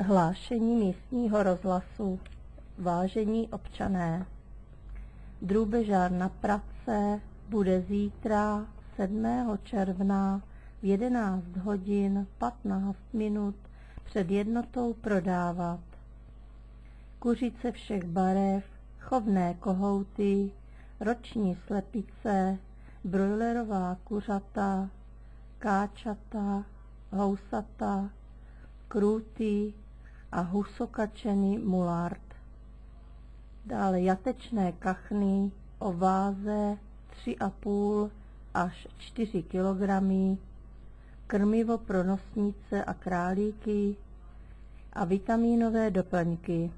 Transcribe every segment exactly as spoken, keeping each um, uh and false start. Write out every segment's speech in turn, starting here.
Hlášení místního rozhlasu. Vážení občané, drůbežár na Pratce bude zítra sedmého června v jedenáct hodin patnáct minut před jednotou prodávat. Kuřice všech barev, chovné kohouty, roční slepice, brojlerová kuřata, káčata, housata, krůty a husokačený mulard. Dále jatečné kachny o váze tři a půl až čtyři kilogramy, krmivo pro nosnice a králíky a vitamínové doplňky.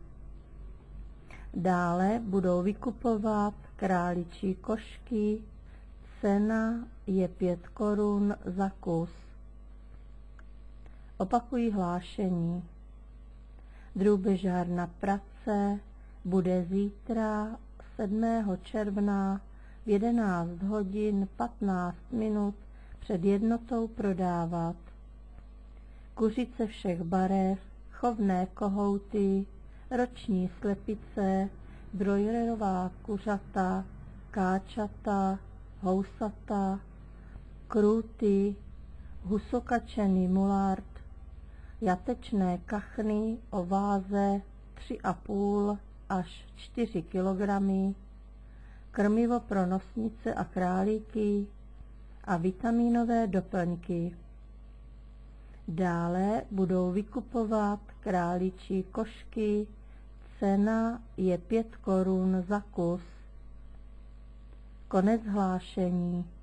Dále budou vykupovat králičí košky, cena je pět korun za kus. Opakují hlášení. Drůbežár na Pratce bude zítra sedmého června v jedenáct hodin patnáct minut před jednotou prodávat. Kuřice všech barev, chovné kohouty, roční slepice, brojlerová kuřata, káčata, housata, krůty, husokačený mulard, jatečné kachny o váze tři a půl až čtyři kilogramy, krmivo pro nosnice a králíky a vitamínové doplňky. Dále budou vykupovat králičí košky, cena je pět korun za kus. Konec hlášení.